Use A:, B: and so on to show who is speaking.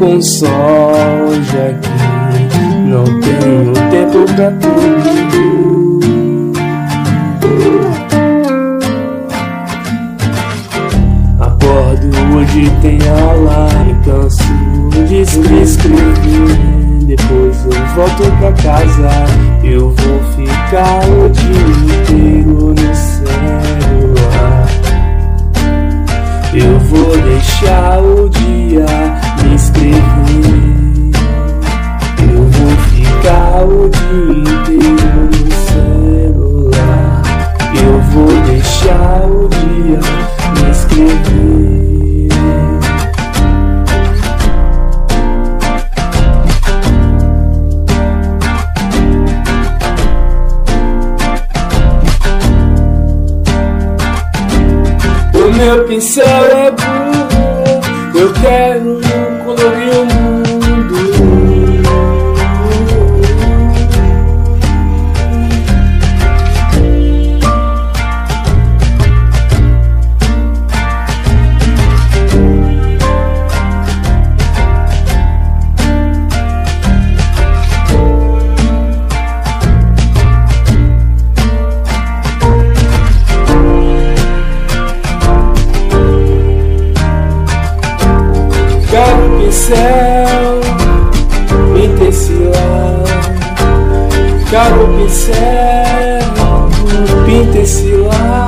A: console, já que não tenho tempo pra tudo. Acordo, hoje tem aula, me canso de escrever. Depois eu volto pra casa, eu vou ficar o dia inteiro no celular. Eu vou deixar o dia me escrever. Eu vou ficar o dia inteiro no celular. Eu vou deixar o dia me escrever. O meu pincel é burro, eu quero colorir o mundo. Quero o pincel, pinta esse lado. Quero o pincel, pinta esse lado.